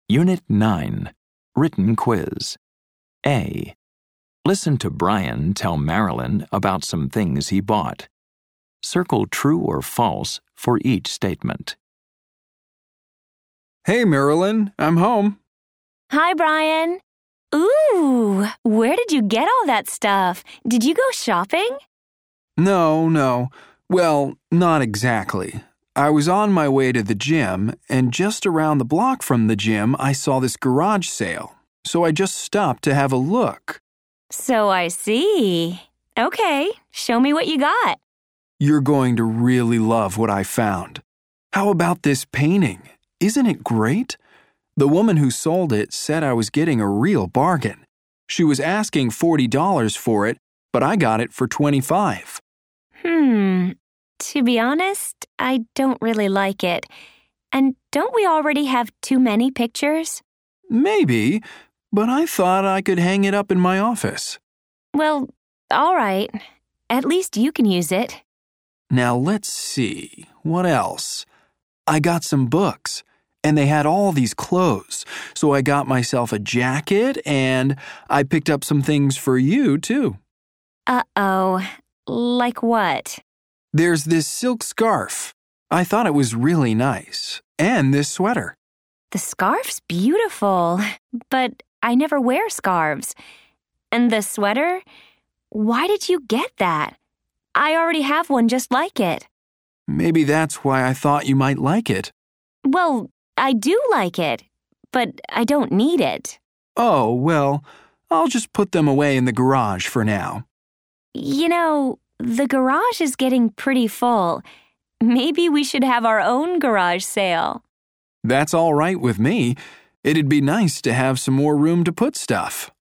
Unit 9, Written Quiz. A. Listen to Brian tell Marilyn about some things he bought. Circle true or false for each statement. Hey, Marilyn, I'm home. Hi, Brian. Ooh, where did you get all that stuff? Did you go shopping? No. Well, not exactly. I was on my way to the gym, and just around the block from the gym, I saw this garage sale. So I just stopped to have a look. So I see. Okay, show me what you got. You're going to really love what I found. How about this painting? Isn't it great? The woman who sold it said I was getting a real bargain. She was asking $40 for it, but I got it for $25. To be honest, I don't really like it. And don't we already have too many pictures? Maybe, but I thought I could hang it up in my office. Well, all right. At least you can use it. Now let's see. What else? I got some books, and they had all these clothes. So I got myself a jacket, and I picked up some things for you, too. Uh-oh. Like what? There's this silk scarf. I thought it was really nice. And this sweater. The scarf's beautiful, but I never wear scarves. And the sweater? Why did you get that? I already have one just like it. Maybe that's why I thought you might like it. Well, I do like it, but I don't need it. Oh, well, I'll just put them away in the garage for now. You know, the garage is getting pretty full. Maybe we should have our own garage sale. That's all right with me. It'd be nice to have some more room to put stuff.